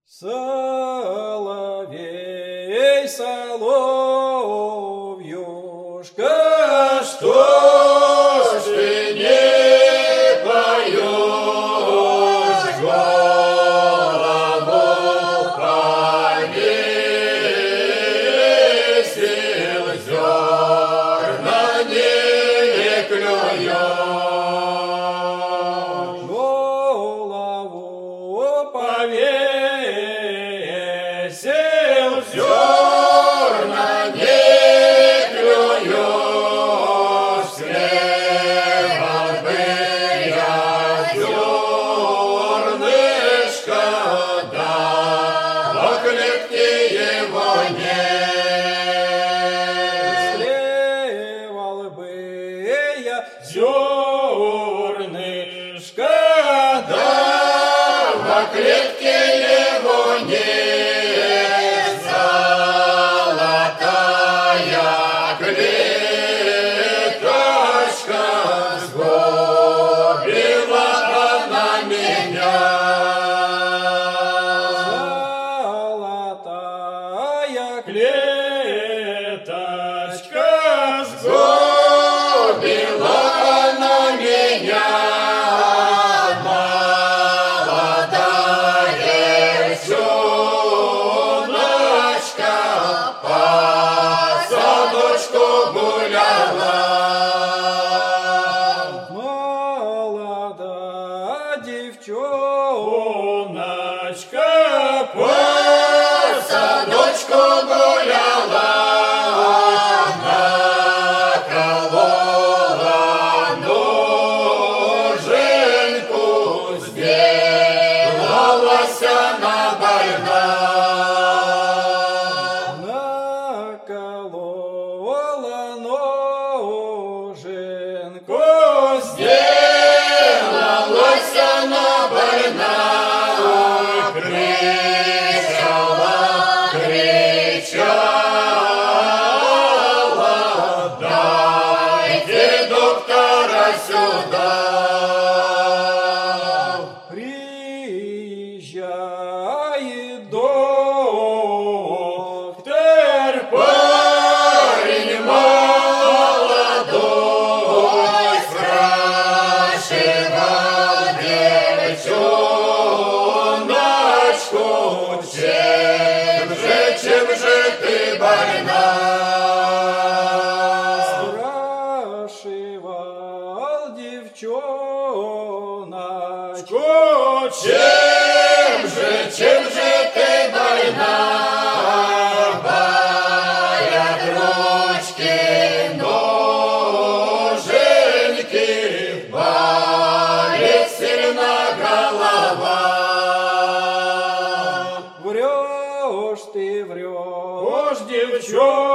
Соловей, соловьюшка, что ж ты не поешь, голову повесил, зерна не клюешь. Голову повесил, Зерна не клюешь, слева бы я зернышко дал, а клетки его нет. Слевал бы я зернышко, Да, а клетки его нет. Золотая клеточка, сгубила она меня. золотая клеточка, Сгубила она меня. Молодая девчоночка по садочку гуляла. молодая девчоночка, По садочку гуляла, наколола ноженьку, сделалась она больна. наколола ноженку, Сделалась она больна. Кричала, дайте доктора сюда. приезжает доктор, Парень молодой спрашивал девчоночку, чем же ты больна? спрашивал девчоночку, Чем же ты больна? Болят ручки, ноженьки, болит сильно голова. врешь ты, врешь, девчоночка,